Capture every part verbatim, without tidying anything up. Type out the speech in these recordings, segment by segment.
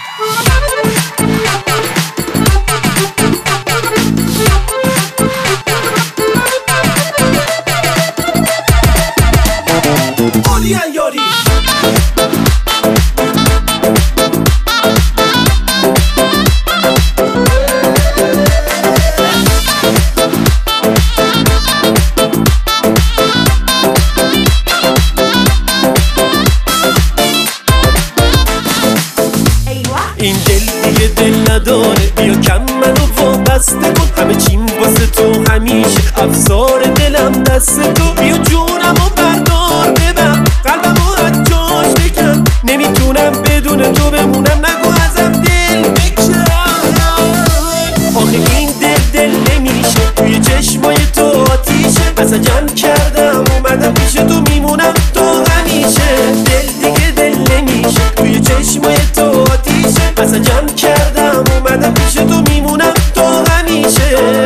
آلیان یاری این دل دیگه دل نداره، بیا کم منو وابسته کن، همه چیم واسه تو همیشه افسار دلم دست تو، بیا جونمو بردار ببر قلبمو از جاش بکن، نمیتونم بدون تو بمونم، نگو ازم دل بکن. آخه این دل دل نمیشه، توی چشمای تو آتیشه، اصلا جمع کردم اومدم پیش تو، میمونم تو همیشه. دل دیگه دل نمیشه، توی چشمای تو آتیشه، اصلا جمع کردم اومدم پیش تو، میمونم تو همیشه.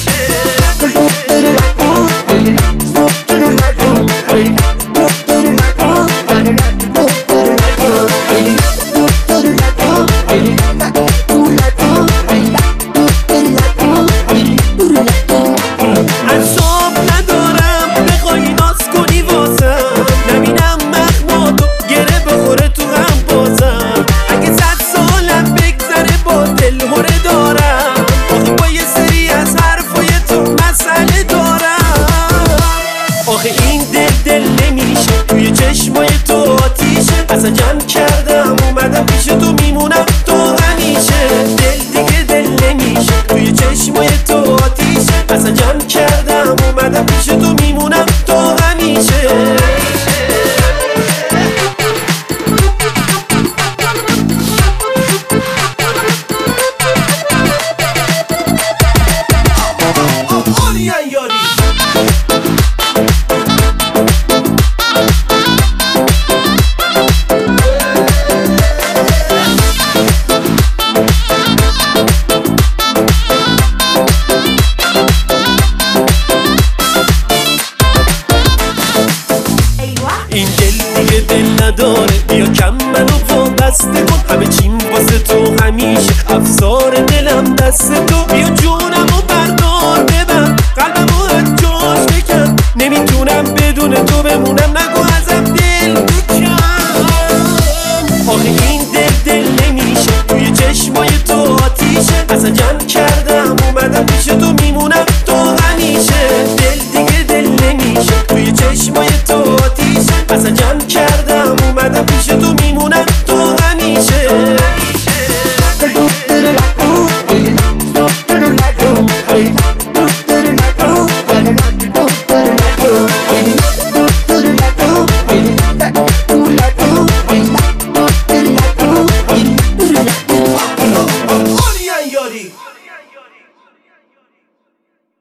اعصاب ندارم بخوای ناز کنی واسم، نبینم مخماتو گره بخوره تو هم بازم، اگه صد سالم بگذره با دل هره دارم، آخه با یه سری از حرفای تو مسئله دارم. آخه این دل دل نمیشه، توی چشمای تو آتیشه، اصلا جمع کردم اومدم پیش تو، میمونم تو همیشه. دل دیگه دل نمیشه، توی چشمای تو آتیشه، اصلا جمع کردم اومدم پیش تو، میمونم تو همیشه. آلیان یاری این دل دیگه دل نداره، بیا کم منو وابسته کن، همه چیم واسه تو همیشه افسار دلم دست تو، بیا جون